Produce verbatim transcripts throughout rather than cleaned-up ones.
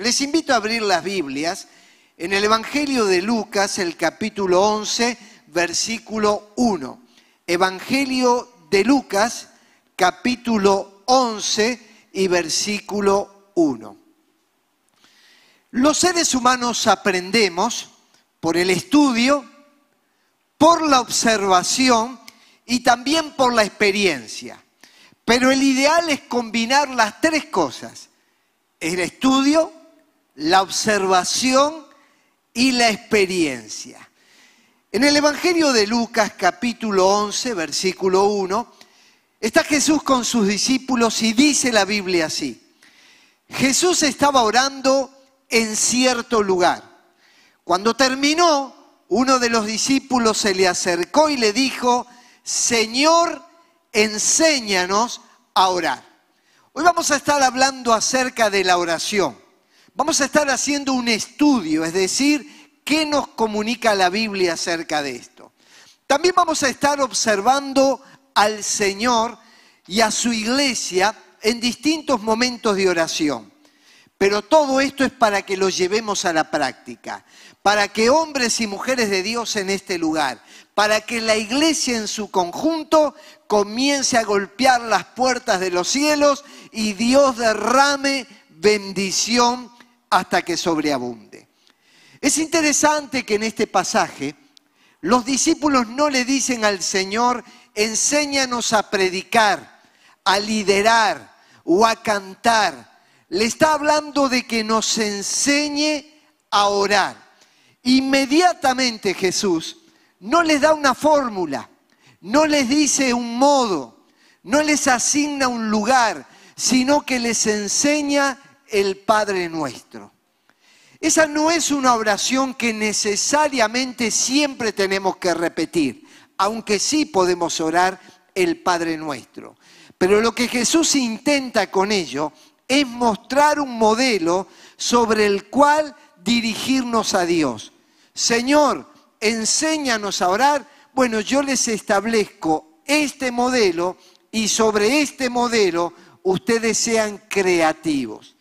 Les invito a abrir las Biblias en el Evangelio de Lucas, el capítulo once, versículo uno. Evangelio de Lucas, capítulo once y versículo uno. Los seres humanos aprendemos por el estudio, por la observación y también por la experiencia. Pero el ideal es combinar las tres cosas: el estudio, la observación y la experiencia. En el Evangelio de Lucas, capítulo once, versículo uno, está Jesús con sus discípulos y dice la Biblia así: Jesús estaba orando en cierto lugar. Cuando terminó, uno de los discípulos se le acercó y le dijo: Señor, enséñanos a orar. Hoy vamos a estar hablando acerca de la oración. Vamos a estar haciendo un estudio, es decir, ¿qué nos comunica la Biblia acerca de esto? También vamos a estar observando al Señor y a su iglesia en distintos momentos de oración. Pero todo esto es para que lo llevemos a la práctica, para que hombres y mujeres de Dios en este lugar, para que la iglesia en su conjunto comience a golpear las puertas de los cielos y Dios derrame bendición hasta que sobreabunde. Es interesante que en este pasaje los discípulos no le dicen al Señor: enséñanos a predicar, a liderar o a cantar. Le está hablando de que nos enseñe a orar. Inmediatamente Jesús no les da una fórmula, no les dice un modo, no les asigna un lugar, sino que les enseña el Padre Nuestro. Esa no es una oración que necesariamente siempre tenemos que repetir, aunque sí podemos orar el Padre Nuestro. Pero lo que Jesús intenta con ello es mostrar un modelo sobre el cual dirigirnos a Dios. Señor, enséñanos a orar. Bueno, yo les establezco este modelo y sobre este modelo ustedes sean creativos.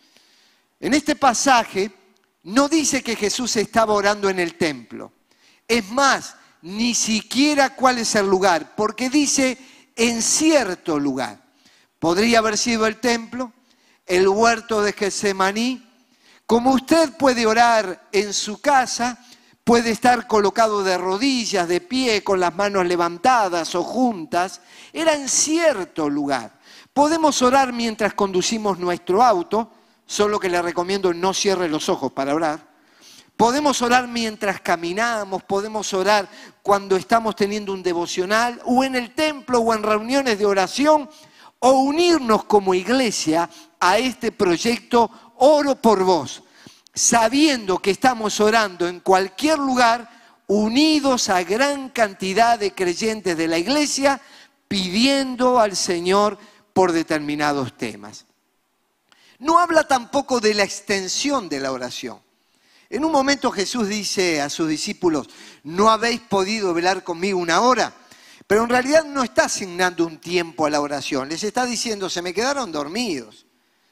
En este pasaje no dice que Jesús estaba orando en el templo. Es más, ni siquiera cuál es el lugar, porque dice en cierto lugar. Podría haber sido el templo, el huerto de Getsemaní. Como usted puede orar en su casa, puede estar colocado de rodillas, de pie, con las manos levantadas o juntas. Era en cierto lugar. Podemos orar mientras conducimos nuestro auto, solo que le recomiendo no cierre los ojos para orar. Podemos orar mientras caminamos, podemos orar cuando estamos teniendo un devocional, o en el templo, o en reuniones de oración, o unirnos como iglesia a este proyecto Oro por Vos, sabiendo que estamos orando en cualquier lugar, unidos a gran cantidad de creyentes de la iglesia, pidiendo al Señor por determinados temas. No habla tampoco de la extensión de la oración. En un momento Jesús dice a sus discípulos: ¿no habéis podido velar conmigo una hora? Pero en realidad no está asignando un tiempo a la oración. Les está diciendo: se me quedaron dormidos.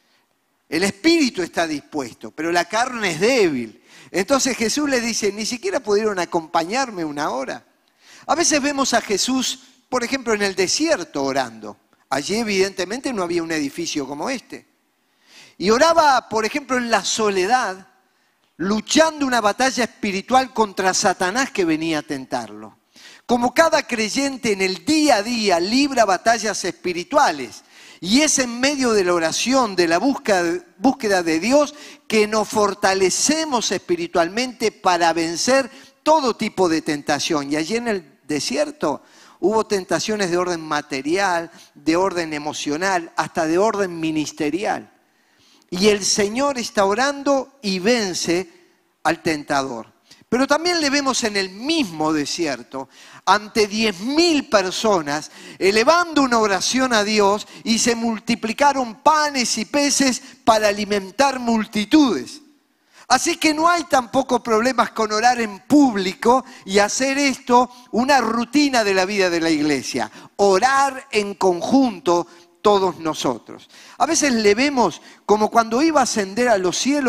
El espíritu está dispuesto, pero la carne es débil. Entonces Jesús les dice: ni siquiera pudieron acompañarme una hora. A veces vemos a Jesús, por ejemplo, en el desierto orando. Allí evidentemente no había un edificio como este. Y oraba, por ejemplo, en la soledad, luchando una batalla espiritual contra Satanás que venía a tentarlo. Como cada creyente en el día a día libra batallas espirituales. Y es en medio de la oración, de la búsqueda, búsqueda de Dios, que nos fortalecemos espiritualmente para vencer todo tipo de tentación. Y allí en el desierto hubo tentaciones de orden material, de orden emocional, hasta de orden ministerial. Y el Señor está orando y vence al tentador. Pero también le vemos en el mismo desierto, ante diez mil personas, elevando una oración a Dios, y se multiplicaron panes y peces para alimentar multitudes. Así que no hay tampoco problemas con orar en público y hacer esto una rutina de la vida de la iglesia. Orar en conjunto todos nosotros. A veces le vemos como cuando iba a ascender a los cielos,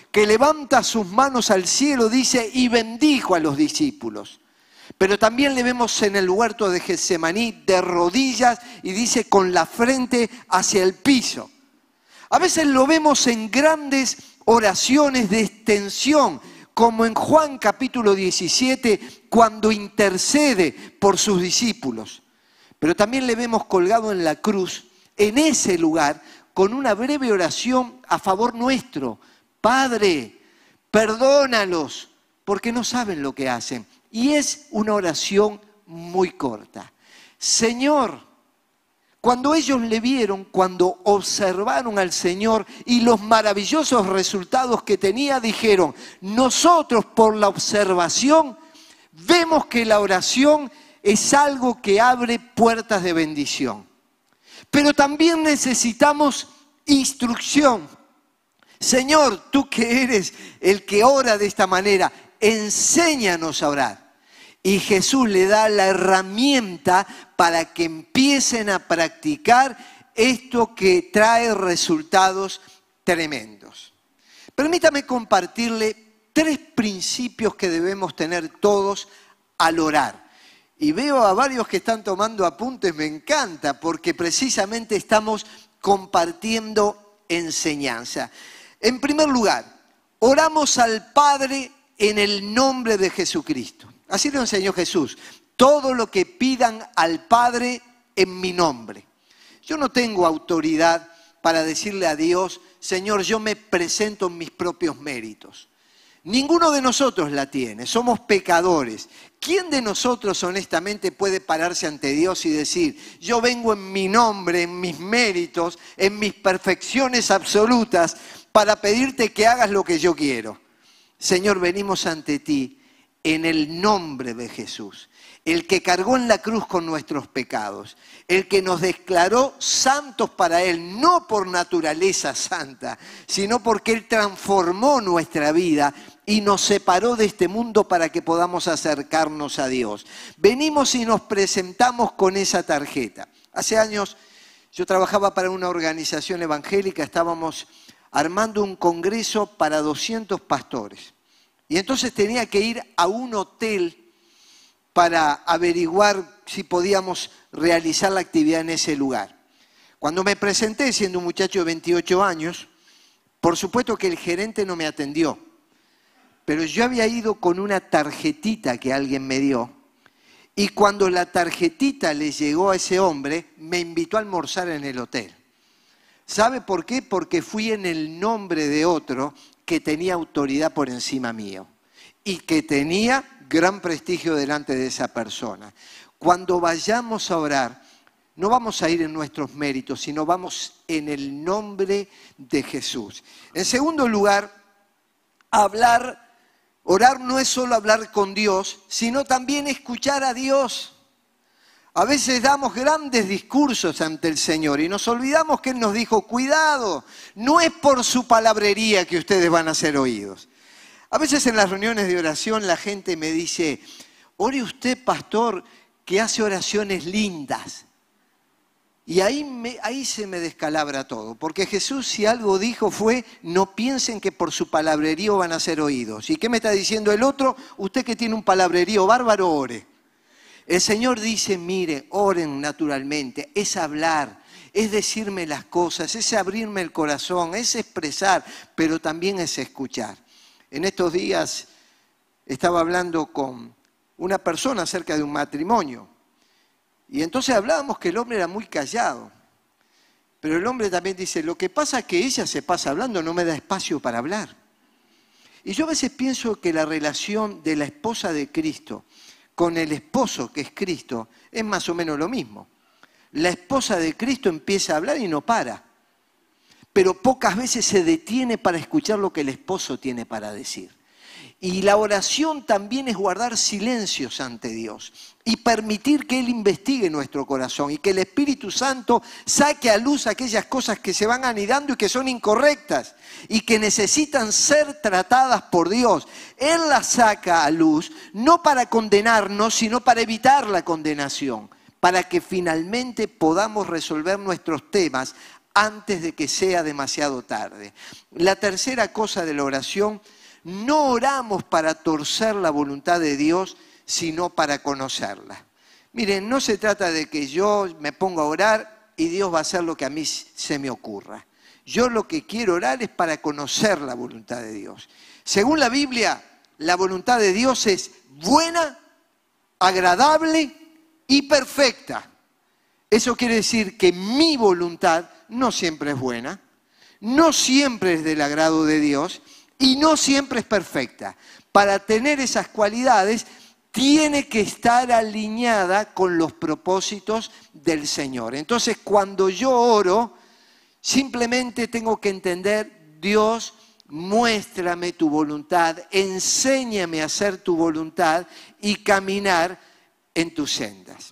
que levanta sus manos al cielo, dice, y bendijo a los discípulos. Pero también le vemos en el huerto de Getsemaní de rodillas y dice con la frente hacia el piso. A veces lo vemos en grandes oraciones de extensión, como en Juan capítulo diecisiete, cuando intercede por sus discípulos. Pero también le vemos colgado en la cruz, en ese lugar, con una breve oración a favor nuestro. Padre, perdónalos, porque no saben lo que hacen. Y es una oración muy corta. Señor, cuando ellos le vieron, cuando observaron al Señor y los maravillosos resultados que tenía, dijeron, nosotros por la observación vemos que la oración es algo que abre puertas de bendición. Pero también necesitamos instrucción. Señor, tú que eres el que ora de esta manera, enséñanos a orar. Y Jesús le da la herramienta para que empiecen a practicar esto que trae resultados tremendos. Permítame compartirle tres principios que debemos tener todos al orar. Y veo a varios que están tomando apuntes, me encanta, porque precisamente estamos compartiendo enseñanza. En primer lugar, oramos al Padre en el nombre de Jesucristo. Así lo enseñó Jesús. Todo lo que pidan al Padre en mi nombre. Yo no tengo autoridad para decirle a Dios, Señor, yo me presento en mis propios méritos. Ninguno de nosotros la tiene, somos pecadores. ¿Quién de nosotros honestamente puede pararse ante Dios y decir, yo vengo en mi nombre, en mis méritos, en mis perfecciones absolutas, para pedirte que hagas lo que yo quiero? Señor, venimos ante ti en el nombre de Jesús, el que cargó en la cruz con nuestros pecados, el que nos declaró santos para Él, no por naturaleza santa, sino porque Él transformó nuestra vida y nos separó de este mundo para que podamos acercarnos a Dios. Venimos y nos presentamos con esa tarjeta. Hace años yo trabajaba para una organización evangélica, estábamos armando un congreso para doscientos pastores. Y entonces tenía que ir a un hotel para averiguar si podíamos realizar la actividad en ese lugar. Cuando me presenté, siendo un muchacho de veintiocho años, por supuesto que el gerente no me atendió, pero yo había ido con una tarjetita que alguien me dio, y cuando la tarjetita le llegó a ese hombre, me invitó a almorzar en el hotel. ¿Sabe por qué? Porque fui en el nombre de otro que tenía autoridad por encima mío y que tenía gran prestigio delante de esa persona. Cuando vayamos a orar, no vamos a ir en nuestros méritos, sino vamos en el nombre de Jesús. En segundo lugar, hablar, orar no es solo hablar con Dios, sino también escuchar a Dios. A veces damos grandes discursos ante el Señor y nos olvidamos que Él nos dijo, cuidado, no es por su palabrería que ustedes van a ser oídos. A veces en las reuniones de oración la gente me dice, ore usted, pastor, que hace oraciones lindas. Y ahí, me, ahí se me descalabra todo, porque Jesús si algo dijo fue, no piensen que por su palabrerío van a ser oídos. ¿Y qué me está diciendo el otro? Usted que tiene un palabrerío bárbaro, ore. El Señor dice, mire, oren naturalmente, es hablar, es decirme las cosas, es abrirme el corazón, es expresar, pero también es escuchar. En estos días estaba hablando con una persona acerca de un matrimonio y entonces hablábamos que el hombre era muy callado, pero el hombre también dice, lo que pasa es que ella se pasa hablando, no me da espacio para hablar. Y yo a veces pienso que la relación de la esposa de Cristo con el esposo que es Cristo, es más o menos lo mismo. La esposa de Cristo empieza a hablar y no para, pero pocas veces se detiene para escuchar lo que el esposo tiene para decir. Y la oración también es guardar silencios ante Dios y permitir que Él investigue nuestro corazón y que el Espíritu Santo saque a luz aquellas cosas que se van anidando y que son incorrectas y que necesitan ser tratadas por Dios. Él las saca a luz no para condenarnos, sino para evitar la condenación, para que finalmente podamos resolver nuestros temas antes de que sea demasiado tarde. La tercera cosa de la oración, no oramos para torcer la voluntad de Dios, sino para conocerla. Miren, no se trata de que yo me ponga a orar y Dios va a hacer lo que a mí se me ocurra. Yo lo que quiero orar es para conocer la voluntad de Dios. Según la Biblia, la voluntad de Dios es buena, agradable y perfecta. Eso quiere decir que mi voluntad no siempre es buena, no siempre es del agrado de Dios y no siempre es perfecta. Para tener esas cualidades, tiene que estar alineada con los propósitos del Señor. Entonces, cuando yo oro, simplemente tengo que entender, Dios, muéstrame tu voluntad, enséñame a hacer tu voluntad y caminar en tus sendas.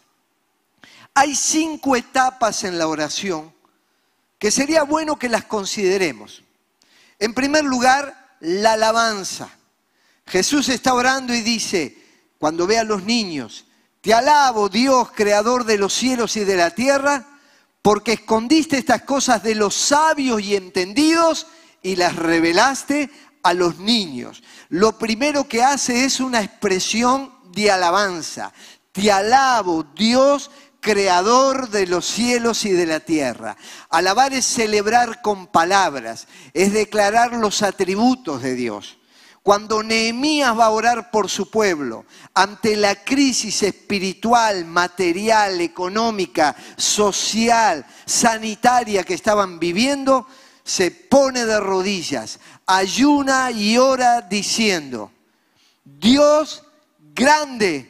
Hay cinco etapas en la oración que sería bueno que las consideremos. En primer lugar, la alabanza. Jesús está orando y dice, cuando ve a los niños, te alabo, Dios, creador de los cielos y de la tierra, porque escondiste estas cosas de los sabios y entendidos y las revelaste a los niños. Lo primero que hace es una expresión de alabanza. Te alabo, Dios, creador de los cielos y de la tierra. Alabar es celebrar con palabras, es declarar los atributos de Dios. Cuando Nehemías va a orar por su pueblo, ante la crisis espiritual, material, económica, social, sanitaria que estaban viviendo, se pone de rodillas, ayuna y ora diciendo, Dios grande,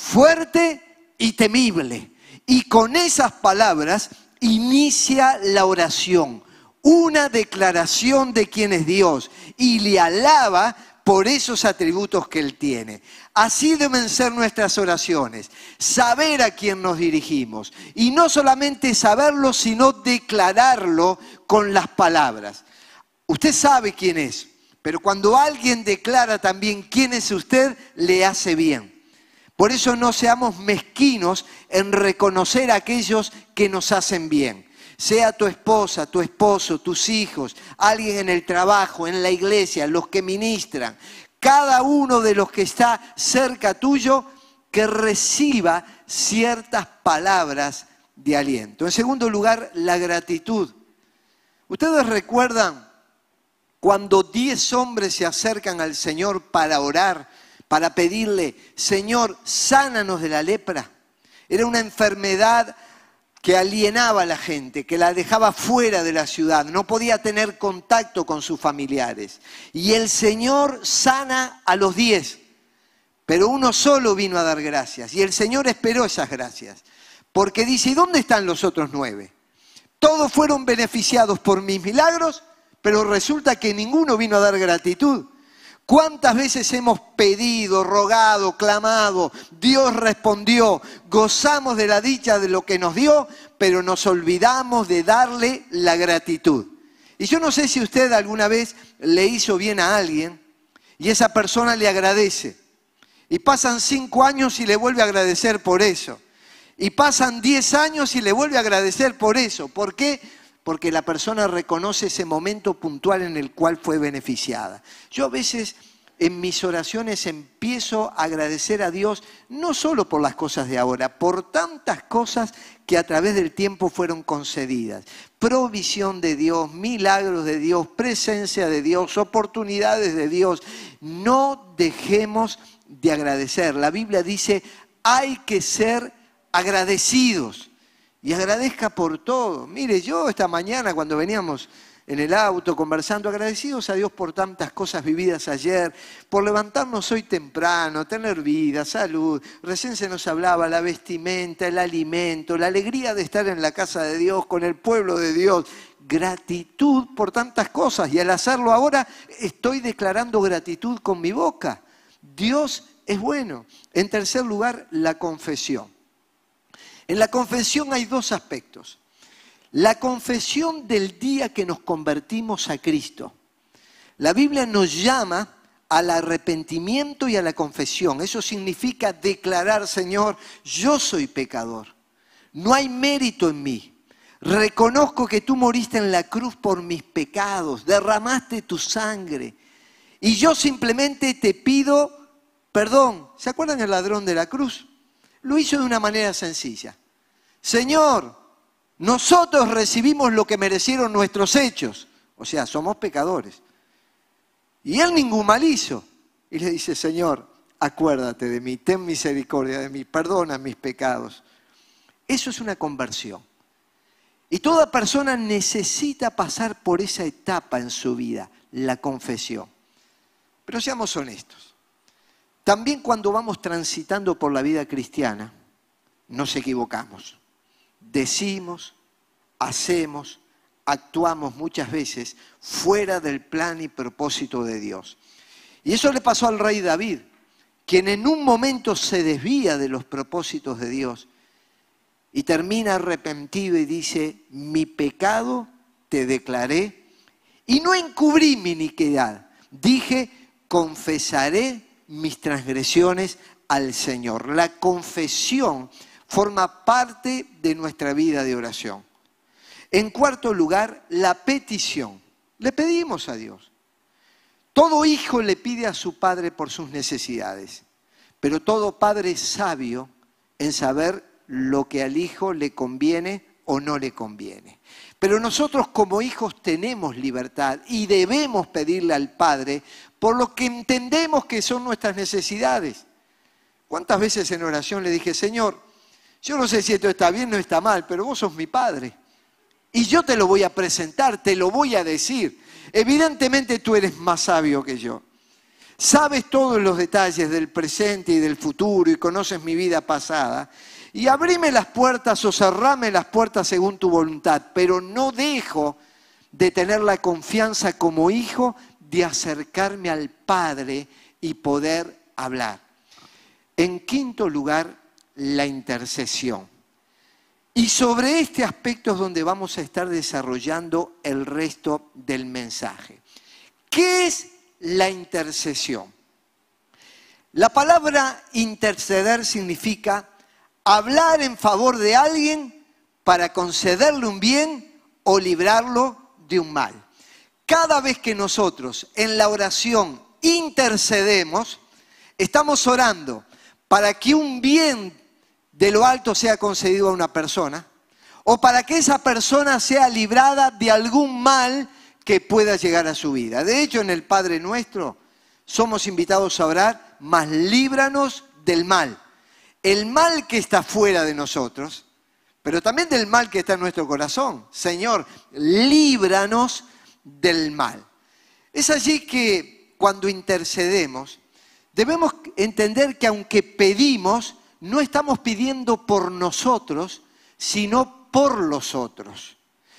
fuerte y temible. Y con esas palabras inicia la oración, una declaración de quién es Dios y le alaba por esos atributos que Él tiene. Así deben ser nuestras oraciones, saber a quién nos dirigimos y no solamente saberlo, sino declararlo con las palabras. Usted sabe quién es, pero cuando alguien declara también quién es usted, le hace bien. Por eso no seamos mezquinos en reconocer a aquellos que nos hacen bien. Sea tu esposa, tu esposo, tus hijos, alguien en el trabajo, en la iglesia, los que ministran. Cada uno de los que está cerca tuyo, que reciba ciertas palabras de aliento. En segundo lugar, la gratitud. ¿Ustedes recuerdan cuando diez hombres se acercan al Señor para orar, para pedirle, Señor, sánanos de la lepra? Era una enfermedad que alienaba a la gente, que la dejaba fuera de la ciudad, no podía tener contacto con sus familiares. Y el Señor sana a los diez, pero uno solo vino a dar gracias. Y el Señor esperó esas gracias, porque dice, ¿y dónde están los otros nueve? Todos fueron beneficiados por mis milagros, pero resulta que ninguno vino a dar gratitud. ¿Cuántas veces hemos pedido, rogado, clamado? Dios respondió, gozamos de la dicha de lo que nos dio, pero nos olvidamos de darle la gratitud. Y yo no sé si usted alguna vez le hizo bien a alguien y esa persona le agradece. Y pasan cinco años y le vuelve a agradecer por eso. Y pasan diez años y le vuelve a agradecer por eso. ¿Por qué? Porque la persona reconoce ese momento puntual en el cual fue beneficiada. Yo a veces en mis oraciones empiezo a agradecer a Dios, no solo por las cosas de ahora, por tantas cosas que a través del tiempo fueron concedidas. Provisión de Dios, milagros de Dios, presencia de Dios, oportunidades de Dios. No dejemos de agradecer. La Biblia dice, hay que ser agradecidos. Y agradezca por todo. Mire, yo esta mañana cuando veníamos en el auto conversando, agradecidos a Dios por tantas cosas vividas ayer, por levantarnos hoy temprano, tener vida, salud. Recién se nos hablaba la vestimenta, el alimento, la alegría de estar en la casa de Dios, con el pueblo de Dios. Gratitud por tantas cosas. Y al hacerlo ahora, estoy declarando gratitud con mi boca. Dios es bueno. En tercer lugar, la confesión. En la confesión hay dos aspectos. La confesión del día que nos convertimos a Cristo. La Biblia nos llama al arrepentimiento y a la confesión. Eso significa declarar, Señor, yo soy pecador. No hay mérito en mí. Reconozco que tú moriste en la cruz por mis pecados, derramaste tu sangre. Y yo simplemente te pido perdón. ¿Se acuerdan del ladrón de la cruz? Lo hizo de una manera sencilla. Señor, nosotros recibimos lo que merecieron nuestros hechos. O sea, somos pecadores. Y él ningún mal hizo. Y le dice, Señor, acuérdate de mí, ten misericordia de mí, perdona mis pecados. Eso es una conversión. Y toda persona necesita pasar por esa etapa en su vida, la confesión. Pero seamos honestos. También cuando vamos transitando por la vida cristiana, nos equivocamos. Decimos, hacemos, actuamos muchas veces fuera del plan y propósito de Dios. Y eso le pasó al rey David, quien en un momento se desvía de los propósitos de Dios y termina arrepentido y dice, mi pecado te declaré y no encubrí mi iniquidad. Dije, confesaré mis transgresiones al Señor. La confesión forma parte de nuestra vida de oración. En cuarto lugar, la petición. Le pedimos a Dios. Todo hijo le pide a su padre por sus necesidades, pero todo padre es sabio en saber lo que al hijo le conviene o no le conviene. Pero nosotros como hijos tenemos libertad y debemos pedirle al Padre por lo que entendemos que son nuestras necesidades. ¿Cuántas veces en oración le dije, Señor, yo no sé si esto está bien o está mal, pero vos sos mi Padre. Y yo te lo voy a presentar, te lo voy a decir. Evidentemente tú eres más sabio que yo. Sabes todos los detalles del presente y del futuro y conoces mi vida pasada. Y abrime las puertas o cerrame las puertas según tu voluntad, pero no dejo de tener la confianza como hijo de acercarme al Padre y poder hablar. En quinto lugar, la intercesión. Y sobre este aspecto es donde vamos a estar desarrollando el resto del mensaje. ¿Qué es la intercesión? La palabra interceder significa hablar en favor de alguien para concederle un bien o librarlo de un mal. Cada vez que nosotros en la oración intercedemos, estamos orando para que un bien de lo alto sea concedido a una persona o para que esa persona sea librada de algún mal que pueda llegar a su vida. De hecho, en el Padre Nuestro somos invitados a orar, mas líbranos del mal. El mal que está fuera de nosotros, pero también del mal que está en nuestro corazón. Señor, líbranos del mal. Es allí que cuando intercedemos, debemos entender que aunque pedimos, no estamos pidiendo por nosotros, sino por los otros.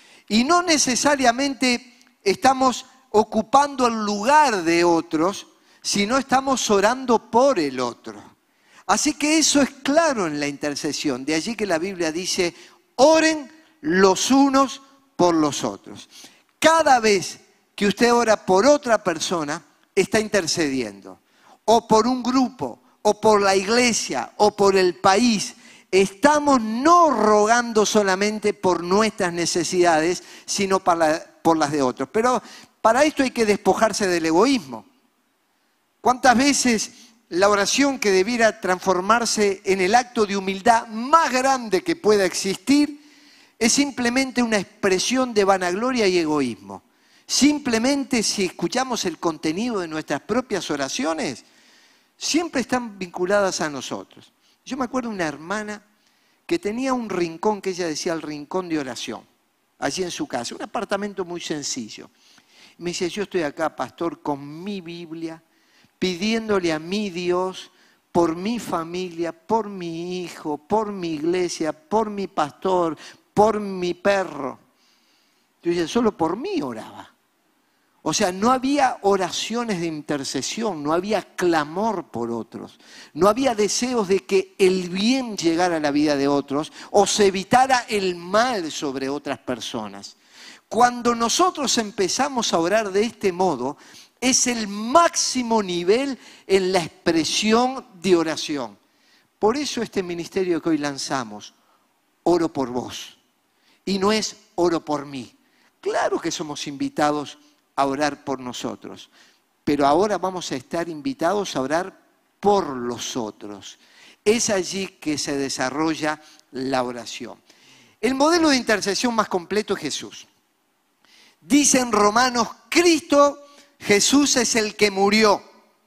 Y no necesariamente estamos ocupando el lugar de otros, sino estamos orando por el otro. Así que eso es claro en la intercesión. De allí que la Biblia dice, oren los unos por los otros. Cada vez que usted ora por otra persona, está intercediendo. O por un grupo, o por la iglesia, o por el país. Estamos no rogando solamente por nuestras necesidades, sino para, por las de otros. Pero para esto hay que despojarse del egoísmo. ¿Cuántas veces la oración que debiera transformarse en el acto de humildad más grande que pueda existir es simplemente una expresión de vanagloria y egoísmo? Simplemente si escuchamos el contenido de nuestras propias oraciones, siempre están vinculadas a nosotros. Yo me acuerdo de una hermana que tenía un rincón que ella decía el rincón de oración, allí en su casa, un apartamento muy sencillo. Me dice, yo estoy acá, pastor, con mi Biblia, pidiéndole a mi Dios, por mi familia, por mi hijo, por mi iglesia, por mi pastor, por mi perro. Yo decía, solo por mí oraba. O sea, no había oraciones de intercesión, no había clamor por otros, no había deseos de que el bien llegara a la vida de otros o se evitara el mal sobre otras personas. Cuando nosotros empezamos a orar de este modo, es el máximo nivel en la expresión de oración. Por eso este ministerio que hoy lanzamos, oro por vos. Y no es oro por mí. Claro que somos invitados a orar por nosotros, pero ahora vamos a estar invitados a orar por los otros. Es allí que se desarrolla la oración. El modelo de intercesión más completo es Jesús. Dice en Romanos, Cristo, Jesús es el que murió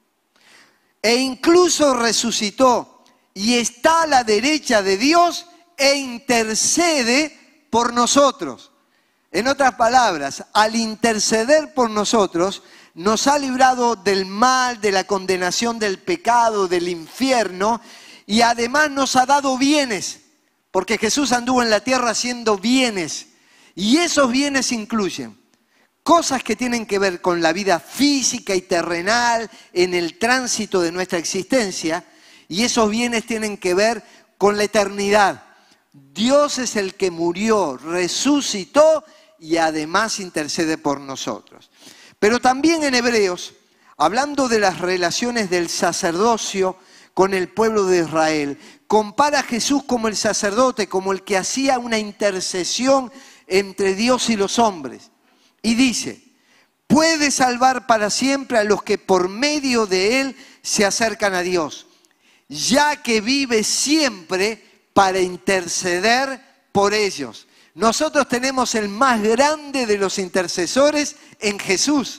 e incluso resucitó y está a la derecha de Dios e intercede por nosotros. En otras palabras, al interceder por nosotros, nos ha librado del mal, de la condenación del pecado, del infierno, y además nos ha dado bienes, porque Jesús anduvo en la tierra haciendo bienes, y esos bienes incluyen cosas que tienen que ver con la vida física y terrenal, en el tránsito de nuestra existencia, y esos bienes tienen que ver con la eternidad. Dios es el que murió, resucitó y además intercede por nosotros. Pero también en Hebreos, hablando de las relaciones del sacerdocio con el pueblo de Israel, compara a Jesús como el sacerdote, como el que hacía una intercesión entre Dios y los hombres. Y dice, puede salvar para siempre a los que por medio de él se acercan a Dios, ya que vive siempre para interceder por ellos. Nosotros tenemos el más grande de los intercesores en Jesús.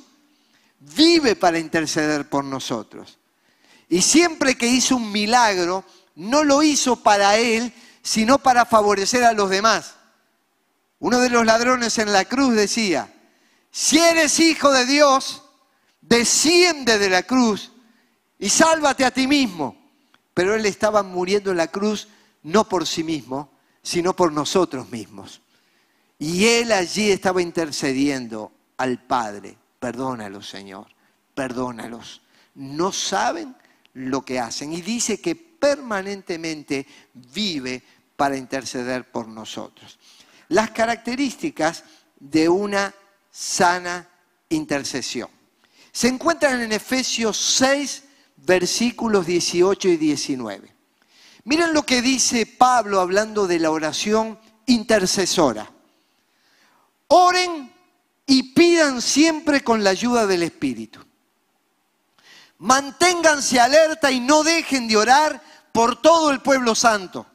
Vive para interceder por nosotros. Y siempre que hizo un milagro, no lo hizo para él, sino para favorecer a los demás. Uno de los ladrones en la cruz decía, si eres hijo de Dios, desciende de la cruz y sálvate a ti mismo. Pero él estaba muriendo en la cruz no por sí mismo, sino por nosotros mismos. Y él allí estaba intercediendo al Padre. Perdónalos, Señor, perdónalos. No saben lo que hacen. Y dice que permanentemente vive para interceder por nosotros. Las características de una sana intercesión se encuentran en Efesios seis, versículos dieciocho y diecinueve. Miren lo que dice Pablo hablando de la oración intercesora. Oren y pidan siempre con la ayuda del Espíritu. Manténganse alerta y no dejen de orar por todo el pueblo santo.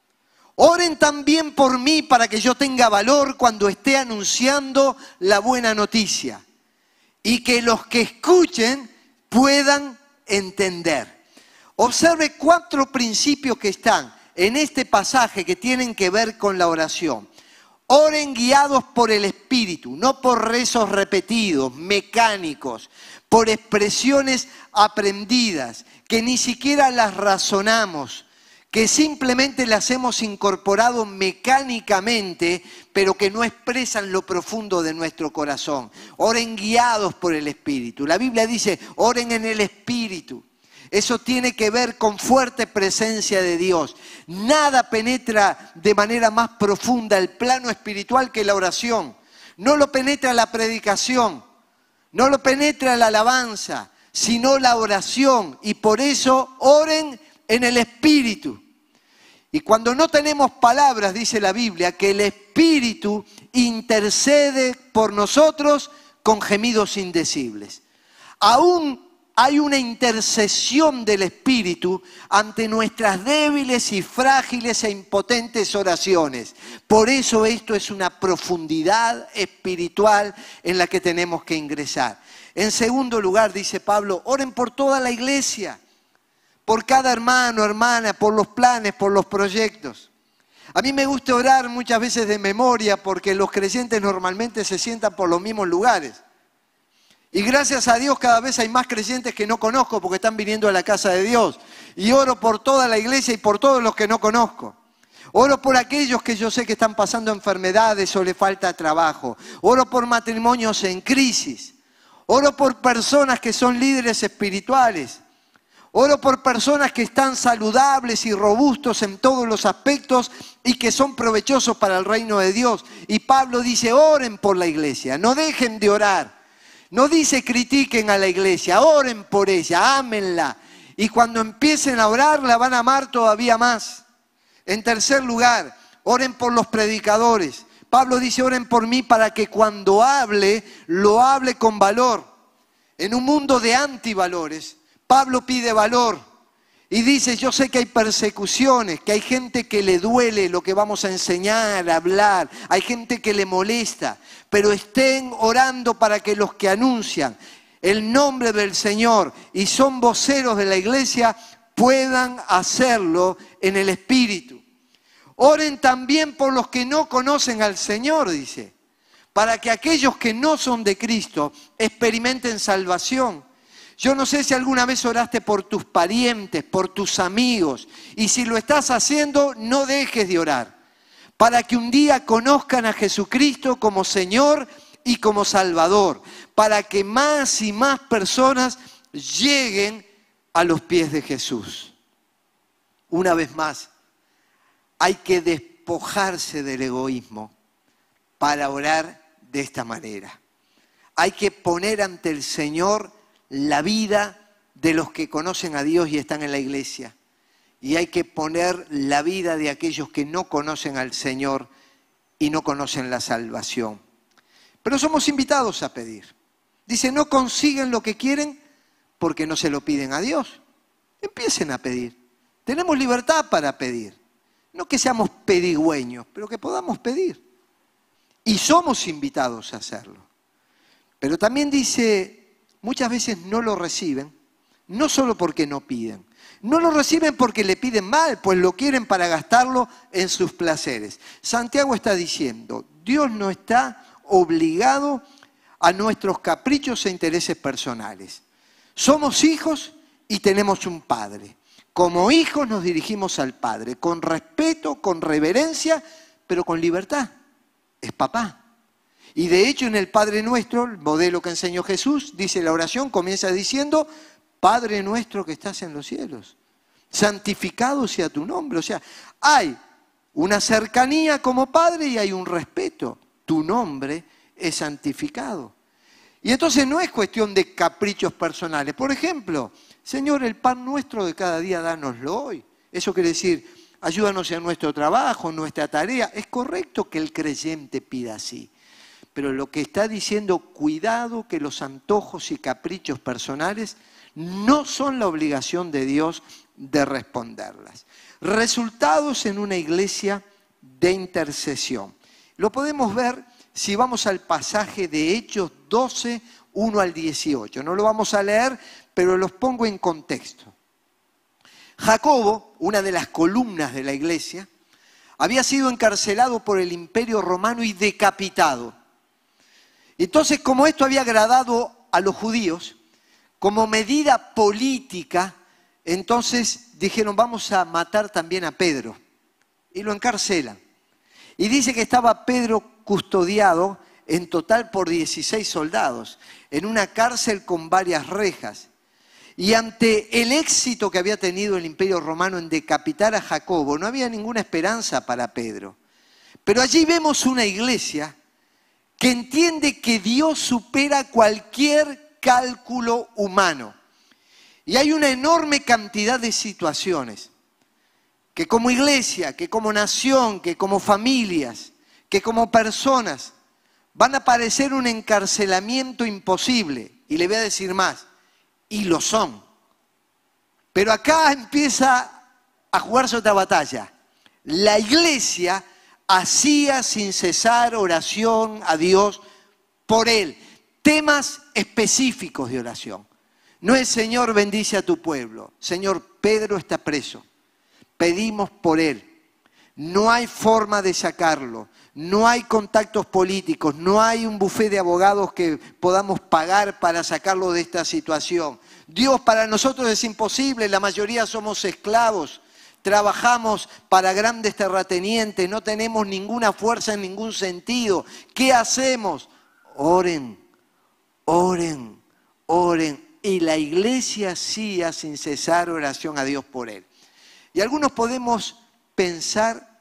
Oren también por mí para que yo tenga valor cuando esté anunciando la buena noticia y que los que escuchen puedan entender. Observe cuatro principios que están en este pasaje que tienen que ver con la oración. Oren guiados por el Espíritu, no por rezos repetidos, mecánicos, por expresiones aprendidas, que ni siquiera las razonamos, que simplemente las hemos incorporado mecánicamente, pero que no expresan lo profundo de nuestro corazón. Oren guiados por el Espíritu. La Biblia dice, oren en el Espíritu. Eso tiene que ver con fuerte presencia de Dios. Nada penetra de manera más profunda el plano espiritual que la oración. No lo penetra la predicación, no lo penetra la alabanza, sino la oración. Y por eso oren en el Espíritu. Y cuando no tenemos palabras, dice la Biblia, que el Espíritu intercede por nosotros con gemidos indecibles. Aún hay una intercesión del Espíritu ante nuestras débiles y frágiles e impotentes oraciones. Por eso esto es una profundidad espiritual en la que tenemos que ingresar. En segundo lugar, dice Pablo, oren por toda la iglesia, por cada hermano, hermana, por los planes, por los proyectos. A mí me gusta orar muchas veces de memoria porque los creyentes normalmente se sientan por los mismos lugares. Y gracias a Dios cada vez hay más creyentes que no conozco porque están viniendo a la casa de Dios. Y oro por toda la iglesia y por todos los que no conozco. Oro por aquellos que yo sé que están pasando enfermedades o le falta trabajo. Oro por matrimonios en crisis. Oro por personas que son líderes espirituales. Oro por personas que están saludables y robustos en todos los aspectos y que son provechosos para el reino de Dios. Y Pablo dice, oren por la iglesia, no dejen de orar. No dice critiquen a la iglesia, oren por ella, ámenla. Y cuando empiecen a orar, la van a amar todavía más. En tercer lugar, oren por los predicadores. Pablo dice, oren por mí para que cuando hable, lo hable con valor. En un mundo de antivalores, Pablo pide valor y dice, yo sé que hay persecuciones, que hay gente que le duele lo que vamos a enseñar, a hablar, hay gente que le molesta, pero estén orando para que los que anuncian el nombre del Señor y son voceros de la iglesia puedan hacerlo en el Espíritu. Oren también por los que no conocen al Señor, dice, para que aquellos que no son de Cristo experimenten salvación. Yo no sé si alguna vez oraste por tus parientes, por tus amigos, y si lo estás haciendo, no dejes de orar, para que un día conozcan a Jesucristo como Señor y como Salvador, para que más y más personas lleguen a los pies de Jesús. Una vez más, hay que despojarse del egoísmo para orar de esta manera. Hay que poner ante el Señor la vida de los que conocen a Dios y están en la iglesia. Y hay que poner la vida de aquellos que no conocen al Señor y no conocen la salvación. Pero somos invitados a pedir. Dice, no consiguen lo que quieren porque no se lo piden a Dios. Empiecen a pedir. Tenemos libertad para pedir. No que seamos pedigüeños, pero que podamos pedir. Y somos invitados a hacerlo. Pero también dice, muchas veces no lo reciben, no solo porque no piden. No lo reciben porque le piden mal, pues lo quieren para gastarlo en sus placeres. Santiago está diciendo, Dios no está obligado a nuestros caprichos e intereses personales. Somos hijos y tenemos un Padre. Como hijos nos dirigimos al Padre, con respeto, con reverencia, pero con libertad. Es papá. Y de hecho en el Padre Nuestro, el modelo que enseñó Jesús, dice la oración, comienza diciendo, Padre nuestro que estás en los cielos, santificado sea tu nombre. O sea, hay una cercanía como Padre y hay un respeto. Tu nombre es santificado. Y entonces no es cuestión de caprichos personales. Por ejemplo, Señor, el pan nuestro de cada día, dánoslo hoy. Eso quiere decir, ayúdanos en nuestro trabajo, en nuestra tarea. Es correcto que el creyente pida así. Pero lo que está diciendo, cuidado que los antojos y caprichos personales no son la obligación de Dios de responderlas. Resultados en una iglesia de intercesión. Lo podemos ver si vamos al pasaje de Hechos doce, uno al dieciocho. No lo vamos a leer, pero los pongo en contexto. Jacobo, una de las columnas de la iglesia, había sido encarcelado por el Imperio Romano y decapitado. Entonces, como esto había agradado a los judíos, como medida política, entonces dijeron, vamos a matar también a Pedro. Y lo encarcelan. Y dice que estaba Pedro custodiado en total por dieciséis soldados, en una cárcel con varias rejas. Y ante el éxito que había tenido el Imperio Romano en decapitar a Jacobo, no había ninguna esperanza para Pedro. Pero allí vemos una iglesia que entiende que Dios supera cualquier cálculo humano. Y hay una enorme cantidad de situaciones que como iglesia, que como nación, que como familias, que como personas, van a parecer un encarcelamiento imposible. Y le voy a decir más, y lo son. Pero acá empieza a jugarse otra batalla. La iglesia hacía sin cesar oración a Dios por él. Temas específicos de oración. No es Señor bendice a tu pueblo. Señor, Pedro está preso. Pedimos por él. No hay forma de sacarlo. No hay contactos políticos. No hay un bufé de abogados que podamos pagar para sacarlo de esta situación. Dios, para nosotros es imposible. La mayoría somos esclavos. Trabajamos para grandes terratenientes. No tenemos ninguna fuerza en ningún sentido. ¿Qué hacemos? Oren, oren, oren. Y la iglesia hacía sin cesar oración a Dios por él. Y algunos podemos pensar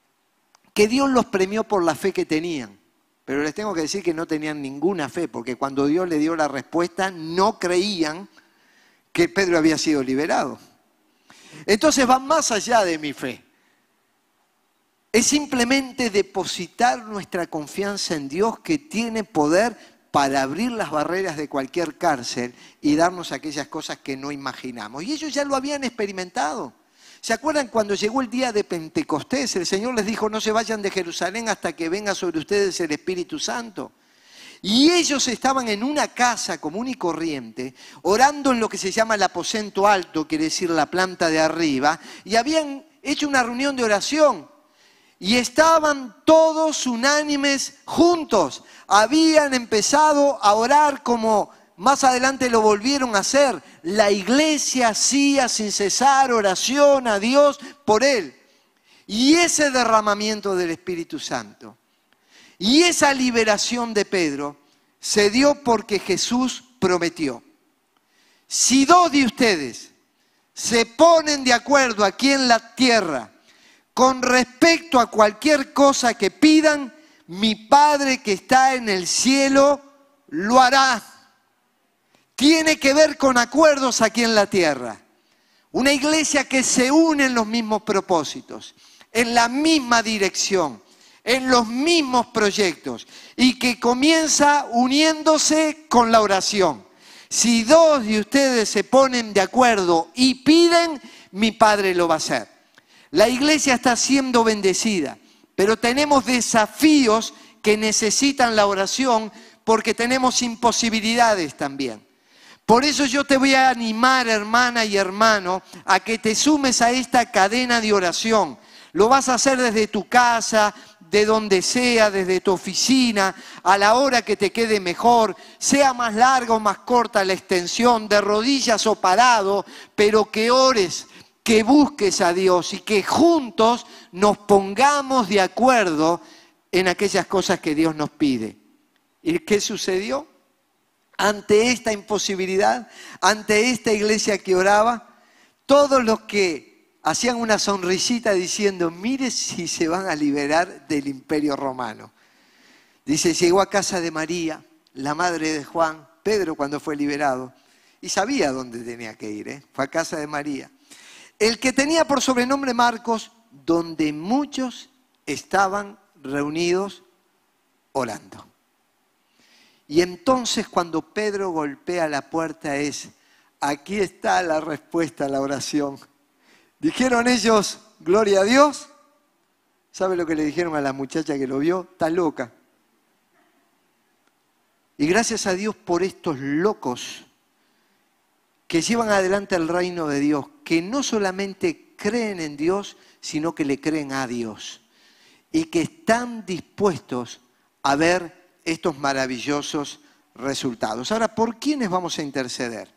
que Dios los premió por la fe que tenían. Pero les tengo que decir que no tenían ninguna fe, porque cuando Dios le dio la respuesta, no creían que Pedro había sido liberado. Entonces van más allá de mi fe. Es simplemente depositar nuestra confianza en Dios, que tiene poder para abrir las barreras de cualquier cárcel y darnos aquellas cosas que no imaginamos. Y ellos ya lo habían experimentado. ¿Se acuerdan cuando llegó el día de Pentecostés? El Señor les dijo, no se vayan de Jerusalén hasta que venga sobre ustedes el Espíritu Santo. Y ellos estaban en una casa común y corriente, orando en lo que se llama el aposento alto, quiere decir la planta de arriba, y habían hecho una reunión de oración. Y estaban todos unánimes juntos. Habían empezado a orar como más adelante lo volvieron a hacer. La iglesia hacía sin cesar oración a Dios por él. Y ese derramamiento del Espíritu Santo y esa liberación de Pedro se dio porque Jesús prometió: si dos de ustedes se ponen de acuerdo aquí en la tierra con respecto a cualquier cosa que pidan, mi Padre que está en el cielo lo hará. Tiene que ver con acuerdos aquí en la tierra. Una iglesia que se une en los mismos propósitos, en la misma dirección, en los mismos proyectos, y que comienza uniéndose con la oración. Si dos de ustedes se ponen de acuerdo y piden, mi Padre lo va a hacer. La iglesia está siendo bendecida, pero tenemos desafíos que necesitan la oración, porque tenemos imposibilidades también. Por eso yo te voy a animar, hermana y hermano, a que te sumes a esta cadena de oración. Lo vas a hacer desde tu casa, de donde sea, desde tu oficina, a la hora que te quede mejor, sea más larga o más corta la extensión, de rodillas o parado, pero que ores, que busques a Dios y que juntos nos pongamos de acuerdo en aquellas cosas que Dios nos pide. ¿Y qué sucedió? Ante esta imposibilidad, ante esta iglesia que oraba, todos los que hacían una sonrisita diciendo, mire si se van a liberar del Imperio Romano. Dice, llegó a casa de María, la madre de Juan, Pedro cuando fue liberado, y sabía dónde tenía que ir, ¿eh? Fue a casa de María. El que tenía por sobrenombre Marcos, donde muchos estaban reunidos orando. Y entonces cuando Pedro golpea la puerta es, aquí está la respuesta a la oración. Dijeron ellos, gloria a Dios. ¿Sabe lo que le dijeron a la muchacha que lo vio? Está loca. Y gracias a Dios por estos locos que llevan adelante el reino de Dios, que no solamente creen en Dios, sino que le creen a Dios. Y que están dispuestos a ver estos maravillosos resultados. Ahora, ¿por quiénes vamos a interceder?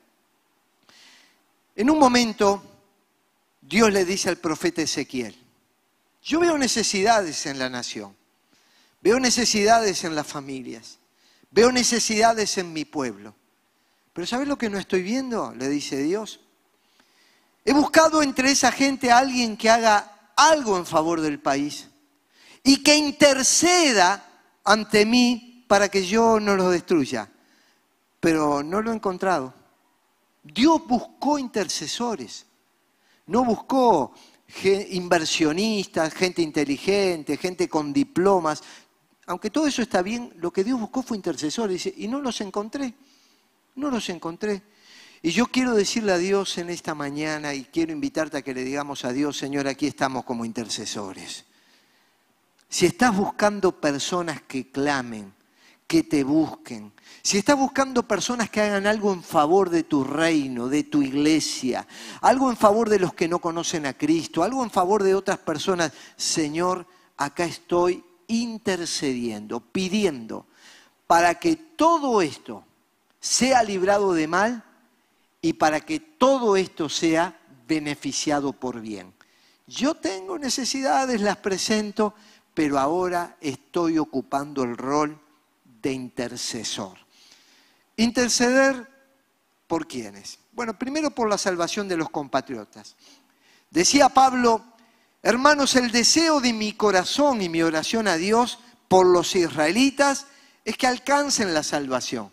En un momento, Dios le dice al profeta Ezequiel, yo veo necesidades en la nación, veo necesidades en las familias, veo necesidades en mi pueblo. Pero ¿sabes lo que no estoy viendo? Le dice Dios. He buscado entre esa gente a alguien que haga algo en favor del país y que interceda ante mí para que yo no los destruya. Pero no lo he encontrado. Dios buscó intercesores. No buscó inversionistas, gente inteligente, gente con diplomas. Aunque todo eso está bien, lo que Dios buscó fue intercesores. Y no los encontré. No los encontré. Y yo quiero decirle a Dios en esta mañana y quiero invitarte a que le digamos a Dios, Señor, aquí estamos como intercesores. Si estás buscando personas que clamen, que te busquen, si estás buscando personas que hagan algo en favor de tu reino, de tu iglesia, algo en favor de los que no conocen a Cristo, algo en favor de otras personas, Señor, acá estoy intercediendo, pidiendo para que todo esto sea librado de mal y para que todo esto sea beneficiado por bien. Yo tengo necesidades, las presento, pero ahora estoy ocupando el rol de intercesor. ¿Interceder por quiénes? Bueno, primero por la salvación de los compatriotas. Decía Pablo, hermanos, el deseo de mi corazón y mi oración a Dios por los israelitas es que alcancen la salvación.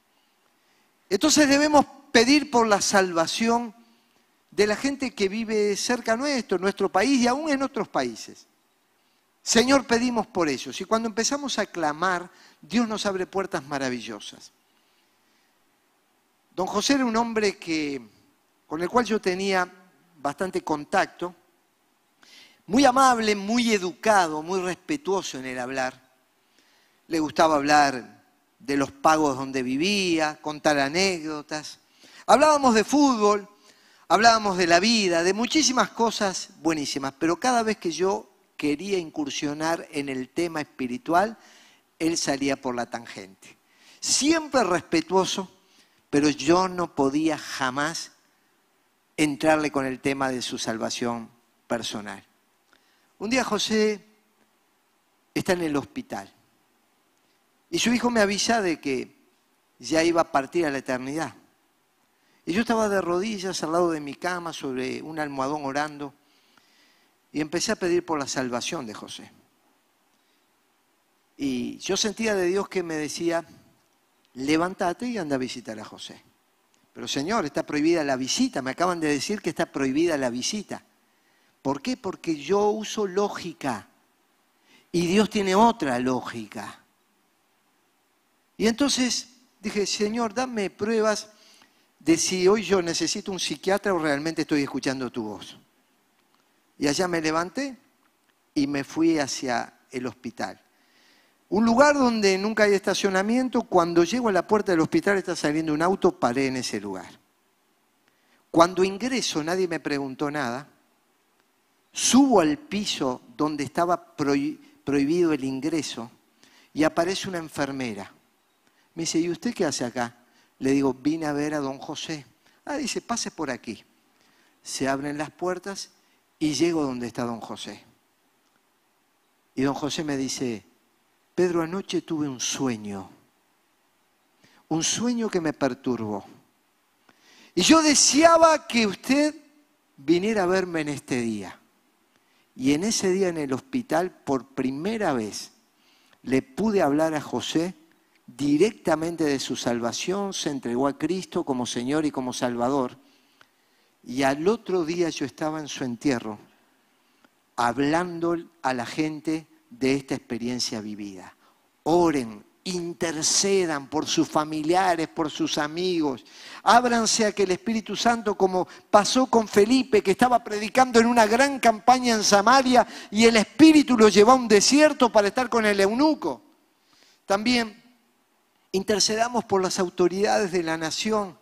Entonces debemos pedir por la salvación de la gente que vive cerca nuestro, en nuestro país y aún en otros países. Señor, pedimos por ellos. Y cuando empezamos a clamar, Dios nos abre puertas maravillosas. Don José era un hombre que, con el cual yo tenía bastante contacto, muy amable, muy educado, muy respetuoso en el hablar. Le gustaba hablar de los pagos donde vivía, contar anécdotas. Hablábamos de fútbol, hablábamos de la vida, de muchísimas cosas buenísimas, pero cada vez que yo quería incursionar en el tema espiritual, él salía por la tangente. Siempre respetuoso, pero yo no podía jamás entrarle con el tema de su salvación personal. Un día José está en el hospital y su hijo me avisa de que ya iba a partir a la eternidad. Y yo estaba de rodillas al lado de mi cama sobre un almohadón orando y empecé a pedir por la salvación de José. Y yo sentía de Dios que me decía, levántate y anda a visitar a José. Pero Señor, está prohibida la visita, me acaban de decir que está prohibida la visita. ¿Por qué? Porque yo uso lógica y Dios tiene otra lógica. Y entonces dije, Señor, dame pruebas de si hoy yo necesito un psiquiatra o realmente estoy escuchando tu voz. Y allá me levanté y me fui hacia el hospital. Un lugar donde nunca hay estacionamiento, cuando llego a la puerta del hospital está saliendo un auto, paré en ese lugar. Cuando ingreso nadie me preguntó nada, subo al piso donde estaba prohibido el ingreso y aparece una enfermera. Me dice, ¿y usted qué hace acá? Le digo, vine a ver a don José. Ah, dice, pase por aquí. Se abren las puertas y llego donde está don José. Y don José me dice, Pedro, anoche tuve un sueño, un sueño que me perturbó. Y yo deseaba que usted viniera a verme en este día. Y en ese día en el hospital, por primera vez, le pude hablar a José directamente de su salvación, se entregó a Cristo como Señor y como Salvador. Y al otro día yo estaba en su entierro, hablando a la gente de esta experiencia vivida. Oren, intercedan por sus familiares, por sus amigos. Ábranse a que el Espíritu Santo, como pasó con Felipe, que estaba predicando en una gran campaña en Samaria y el Espíritu lo llevó a un desierto para estar con el eunuco. También intercedamos por las autoridades de la nación.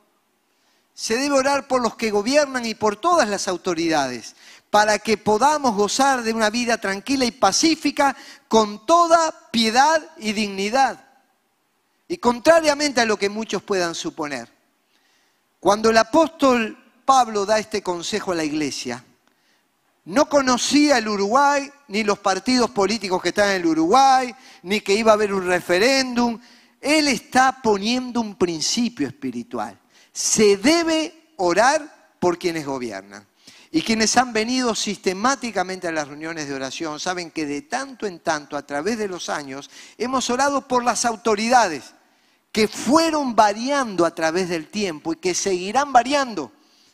Se debe orar por los que gobiernan y por todas las autoridades, para que podamos gozar de una vida tranquila y pacífica con toda piedad y dignidad. Y contrariamente a lo que muchos puedan suponer, cuando el apóstol Pablo da este consejo a la iglesia, no conocía el Uruguay, ni los partidos políticos que están en el Uruguay, ni que iba a haber un referéndum. Él está poniendo un principio espiritual. Se debe orar por quienes gobiernan. Y quienes han venido sistemáticamente a las reuniones de oración saben que de tanto en tanto, a través de los años, hemos orado por las autoridades que fueron variando a través del tiempo y que seguirán variando.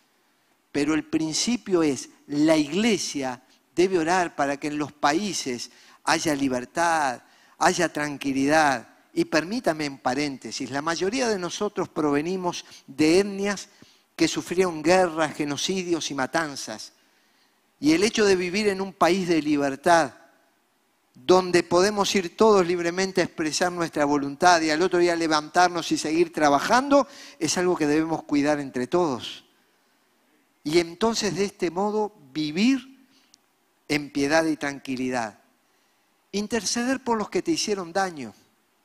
Pero el principio es, la iglesia debe orar para que en los países haya libertad, haya tranquilidad. Y permítame en paréntesis, la mayoría de nosotros provenimos de etnias que sufrieron guerras, genocidios y matanzas. Y el hecho de vivir en un país de libertad, donde podemos ir todos libremente a expresar nuestra voluntad y al otro día levantarnos y seguir trabajando, es algo que debemos cuidar entre todos. Y entonces de este modo vivir en piedad y tranquilidad. Interceder por los que te hicieron daño.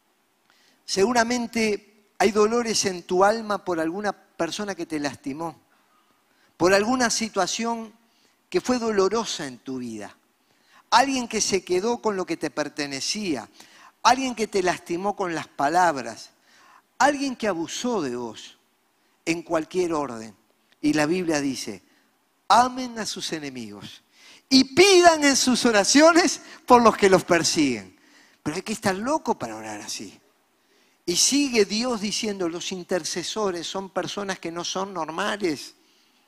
Seguramente hay dolores en tu alma por alguna persona que te lastimó, por alguna situación que fue dolorosa en tu vida, alguien que se quedó con lo que te pertenecía, alguien que te lastimó con las palabras, alguien que abusó de vos en cualquier orden. Y la Biblia dice, amen a sus enemigos y pidan en sus oraciones por los que los persiguen. Pero hay que estar loco para orar así. Y sigue Dios diciendo, los intercesores son personas que no son normales.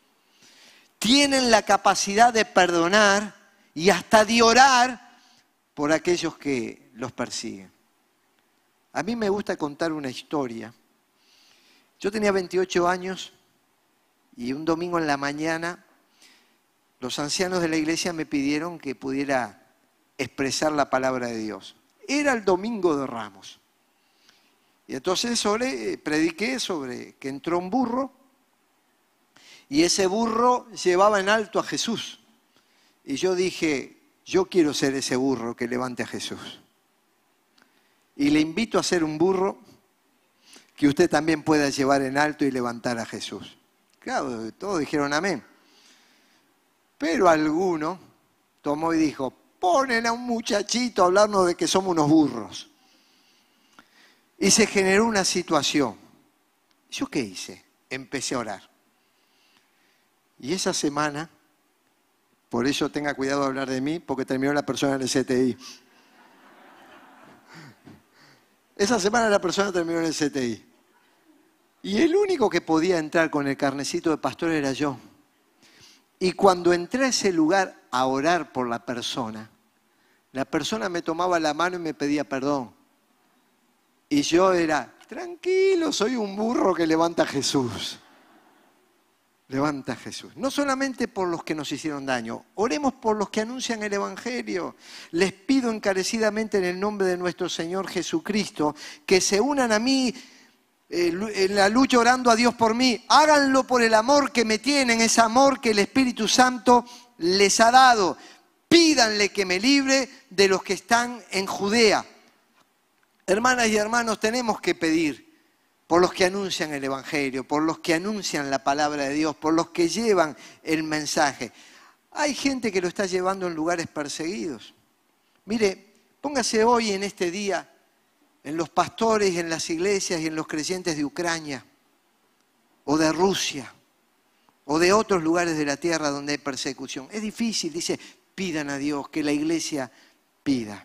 Tienen la capacidad de perdonar y hasta de orar por aquellos que los persiguen. A mí me gusta contar una historia. Yo tenía veintiocho años y un domingo en la mañana los ancianos de la iglesia me pidieron que pudiera expresar la palabra de Dios. Era el domingo de Ramos. Y entonces sobre, prediqué sobre que entró un burro y ese burro llevaba en alto a Jesús. Y yo dije, yo quiero ser ese burro que levante a Jesús. Y le invito a ser un burro que usted también pueda llevar en alto y levantar a Jesús. Claro, todos dijeron amén. Pero alguno tomó y dijo, ponen a un muchachito a hablarnos de que somos unos burros. Y se generó una situación. ¿Yo qué hice? Empecé a orar. Y esa semana, por eso tenga cuidado de hablar de mí, porque terminó la persona en el C T I. Esa semana la persona terminó en el C T I. Y el único que podía entrar con el carnecito de pastor era yo. Y cuando entré a ese lugar a orar por la persona, la persona me tomaba la mano y me pedía perdón. Y yo era, tranquilo, soy un burro que levanta a Jesús. Levanta a Jesús. No solamente por los que nos hicieron daño, oremos por los que anuncian el Evangelio. Les pido encarecidamente en el nombre de nuestro Señor Jesucristo que se unan a mí eh, en la lucha orando a Dios por mí. Háganlo por el amor que me tienen, ese amor que el Espíritu Santo les ha dado. Pídanle que me libre de los que están en Judea. Hermanas y hermanos, tenemos que pedir por los que anuncian el Evangelio, por los que anuncian la palabra de Dios, por los que llevan el mensaje. Hay gente que lo está llevando en lugares perseguidos. Mire, póngase hoy en este día en los pastores, en las iglesias y en los creyentes de Ucrania, o de Rusia, o de otros lugares de la tierra donde hay persecución. Es difícil, dice, pidan a Dios, que la iglesia pida.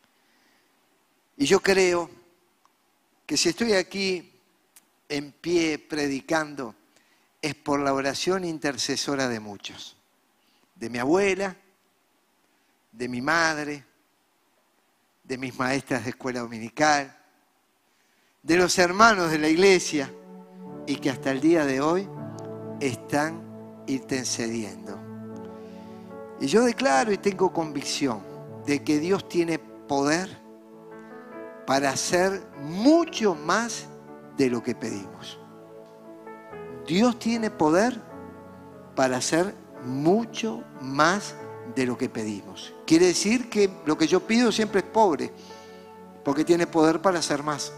Y yo creo que si estoy aquí en pie predicando, es por la oración intercesora de muchos. De mi abuela, de mi madre, de mis maestras de escuela dominical, de los hermanos de la iglesia, y que hasta el día de hoy están intercediendo. Y yo declaro y tengo convicción de que Dios tiene poder para hacer mucho más de lo que pedimos. Dios tiene poder para hacer mucho más de lo que pedimos. Quiere decir que lo que yo pido siempre es pobre, porque tiene poder para hacer más.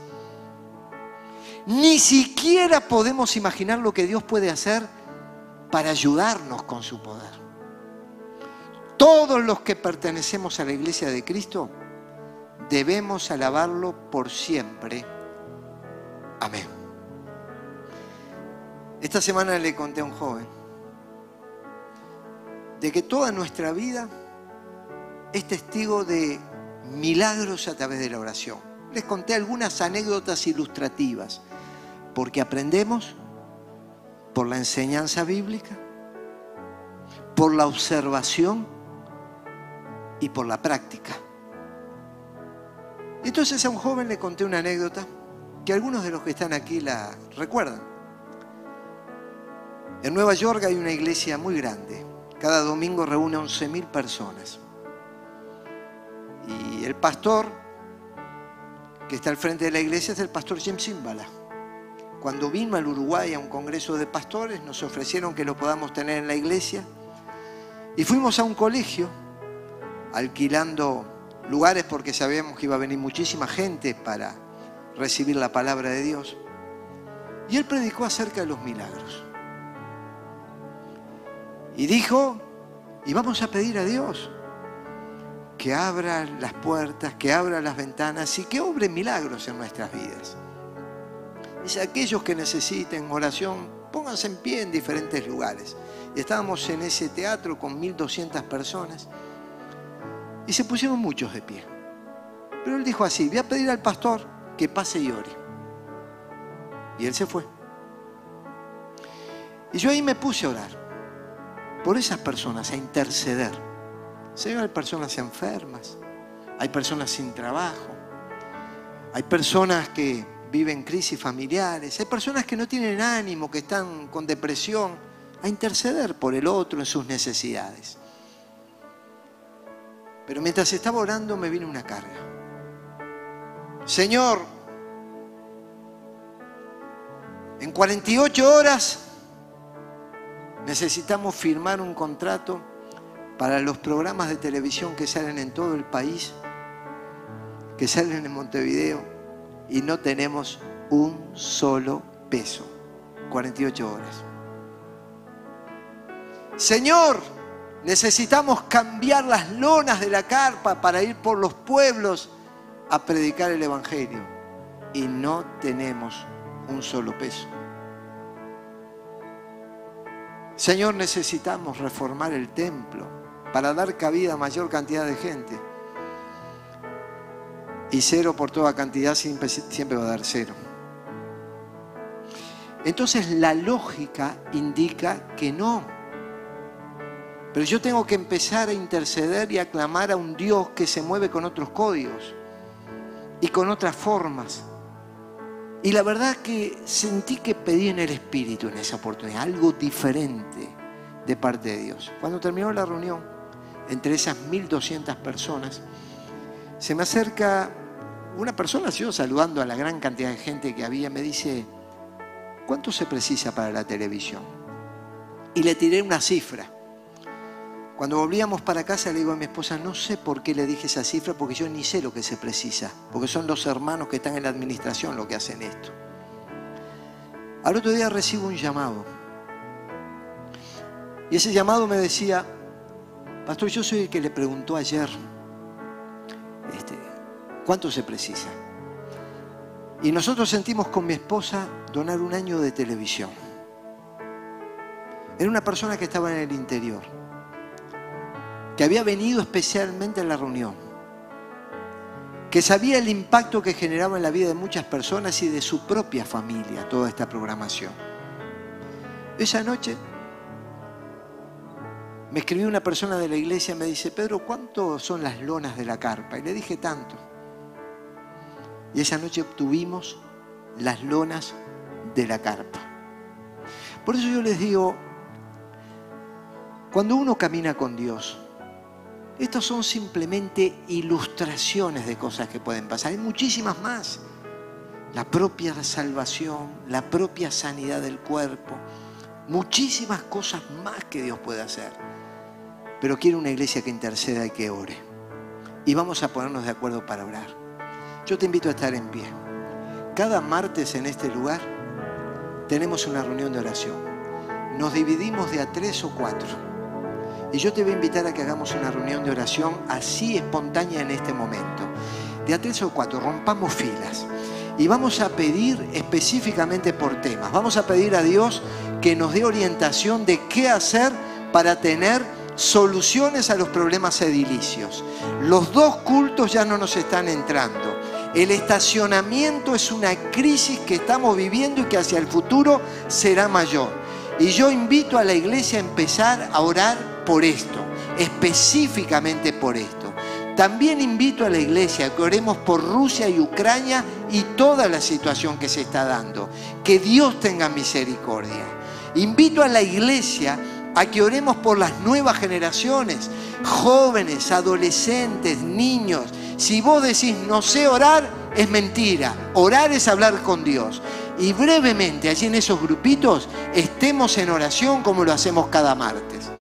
Ni siquiera podemos imaginar lo que Dios puede hacer para ayudarnos con su poder. Todos los que pertenecemos a la Iglesia de Cristo debemos alabarlo por siempre. Amén. Esta semana le conté a un joven de que toda nuestra vida es testigo de milagros a través de la oración. Les conté algunas anécdotas ilustrativas, porque aprendemos por la enseñanza bíblica, por la observación y por la práctica. Entonces a un joven le conté una anécdota que algunos de los que están aquí la recuerdan. En Nueva York hay una iglesia muy grande. Cada domingo reúne once mil personas. Y el pastor que está al frente de la iglesia es el pastor James Simbala. Cuando vino al Uruguay a un congreso de pastores, nos ofrecieron que lo podamos tener en la iglesia. Y fuimos a un colegio, alquilando lugares porque sabíamos que iba a venir muchísima gente para recibir la palabra de Dios. Y él predicó acerca de los milagros. Y dijo, y vamos a pedir a Dios que abra las puertas, que abra las ventanas y que obre milagros en nuestras vidas. Dice, aquellos que necesiten oración, pónganse en pie en diferentes lugares. Y estábamos en ese teatro con mil doscientas personas y se pusieron muchos de pie. Pero él dijo así, voy a pedir al pastor que pase y ore. Y él se fue. Y yo ahí me puse a orar por esas personas, a interceder. Sé que hay personas enfermas, hay personas sin trabajo, hay personas que viven crisis familiares, hay personas que no tienen ánimo, que están con depresión, a interceder por el otro en sus necesidades. Pero mientras estaba orando me vino una carga. Señor, en cuarenta y ocho horas necesitamos firmar un contrato para los programas de televisión que salen en todo el país, que salen en Montevideo, y no tenemos un solo peso. cuarenta y ocho horas. Señor, necesitamos cambiar las lonas de la carpa para ir por los pueblos a predicar el Evangelio, y no tenemos un solo peso. Señor, necesitamos reformar el templo para dar cabida a mayor cantidad de gente. Y cero por toda cantidad siempre, siempre va a dar cero. Entonces la lógica indica que no. Pero yo tengo que empezar a interceder y a clamar a un Dios que se mueve con otros códigos y con otras formas. Y la verdad que sentí que pedí en el Espíritu en esa oportunidad algo diferente de parte de Dios. Cuando terminó la reunión, entre esas mil doscientas personas, se me acerca una persona, yo saludando a la gran cantidad de gente que había, me dice: ¿cuánto se precisa para la televisión? Y le tiré una cifra. Cuando volvíamos para casa le digo a mi esposa: no sé por qué le dije esa cifra, porque yo ni sé lo que se precisa, porque son los hermanos que están en la administración los que hacen esto. Al otro día recibo un llamado, y ese llamado me decía: pastor, yo soy el que le preguntó ayer este, ¿cuánto se precisa? Y nosotros sentimos con mi esposa donar un año de televisión. Era una persona que estaba en el interior, que había venido especialmente a la reunión, que sabía el impacto que generaba en la vida de muchas personas y de su propia familia toda esta programación. Esa noche me escribió una persona de la iglesia y me dice: Pedro, ¿cuánto son las lonas de la carpa? Y le dije: tanto. Y esa noche obtuvimos las lonas de la carpa. Por eso yo les digo, cuando uno camina con Dios, estos son simplemente ilustraciones de cosas que pueden pasar. Hay muchísimas más. La propia salvación, la propia sanidad del cuerpo, muchísimas cosas más que Dios puede hacer. Pero quiero una iglesia que interceda y que ore. Y vamos a ponernos de acuerdo para orar. Yo te invito a estar en pie. Cada martes en este lugar tenemos una reunión de oración. Nos dividimos de a tres o cuatro. Y yo te voy a invitar a que hagamos una reunión de oración así espontánea en este momento. De a tres o cuatro, rompamos filas. Y vamos a pedir específicamente por temas. Vamos a pedir a Dios que nos dé orientación de qué hacer para tener soluciones a los problemas edilicios. Los dos cultos ya no nos están entrando. El estacionamiento es una crisis que estamos viviendo y que hacia el futuro será mayor. Y yo invito a la iglesia a empezar a orar por esto, específicamente por esto. También invito a la iglesia a que oremos por Rusia y Ucrania y toda la situación que se está dando. Que Dios tenga misericordia. Invito a la iglesia a que oremos por las nuevas generaciones, jóvenes, adolescentes, niños. Si vos decís no sé orar, es mentira. Orar es hablar con Dios. Y brevemente, allí en esos grupitos, estemos en oración como lo hacemos cada martes.